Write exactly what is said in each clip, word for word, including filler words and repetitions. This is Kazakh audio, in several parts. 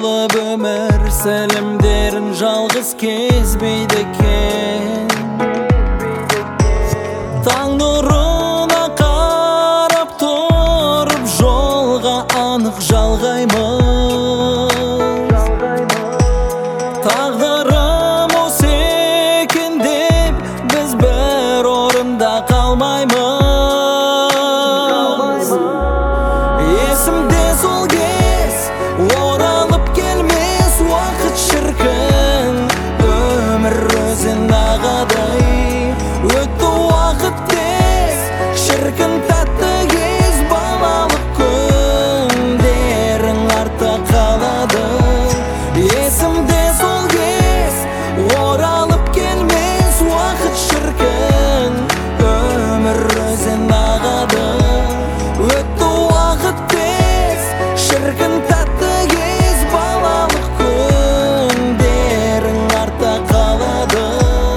болып өмір сәлімдерін жалғыз кезбейді екен. Таң нұрына қарап тұрып жолға анық жалғаймыз. Тағдырым осы екен деп біз бір орында қалмаймыз. Есімде сол кез оралып келмес уақыт шіркін, өмір өзен ағадай өтті уақыт тез, шіркін тәтті кез балалық күндерің артта қалады. Есімде сол кез оралып келмес уақыт шіркін, өмір өзен ағады өтті уақыт тез, шіркін тәтті кез балалық күндерің артта қалады.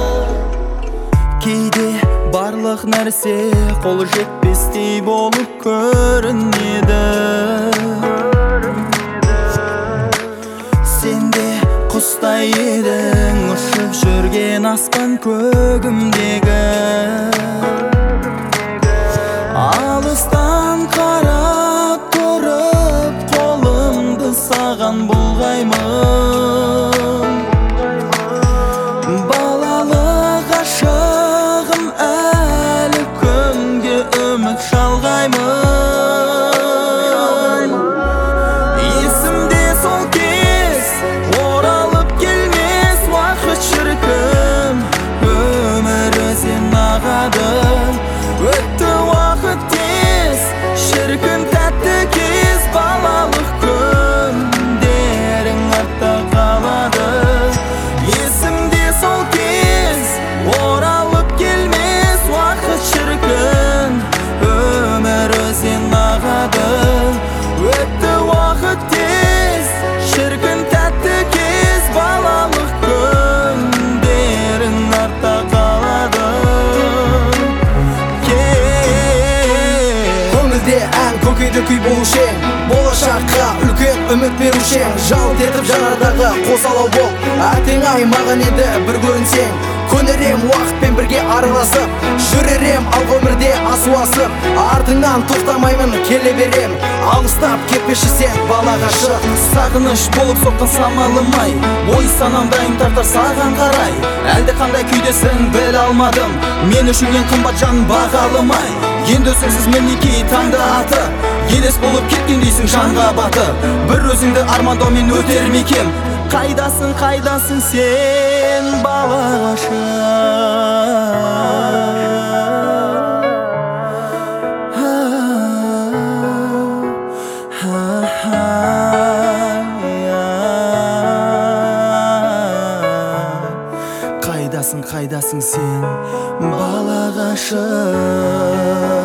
Кейде барлық нәрсе қолы жетпестей болып көрінеді. Сен де құстай едің ұшып жүрген аспан көгімдегі. Алыстан қарап тұрып қолымды саған бұлғаймын. Балалық ғашығым әлі күнге үміт шалғаймын. Есімде сол кез оралып келмес уақыт шіркін, өмір өзен ағады өтті уақыт тез, шіркін тәтті кез балалық күндерің артта қалады. Есімде сол кез оралып келмес уақыт шіркін, өмір өзен ағады өтті уақыт тез, шіркін тәтті кез балалық күндерің артта қалады. Көңілде ән көкейді күй болушы ең, болашаққа үлкен үміт беруші ең. Жалт етіп жанардағы қос алау бол, әтең ай маған енді бір көрінсең. Көнерем уақытпен бірге араласып, жүререм алғы өмірде асуасып. Артыңнан тоқтамаймын келе берем, алыстап кетпеші сен бала ғашық. Сағыныш болып соққан самалымай, ой санам дайым тартар саған қарай. Әлде қандай күйдесің біле алмадым, мен үшін ең қымбат жан бағалымай. Енді сөзсіз менеки таңды аты, елес болып кеткен дейсің жанға баты. Бір өзіңді армандаумен өтер ме екем? Қайдасың, қайдасың сен бала ғашық. Қайдасың, қайдасың сен бала ғашық.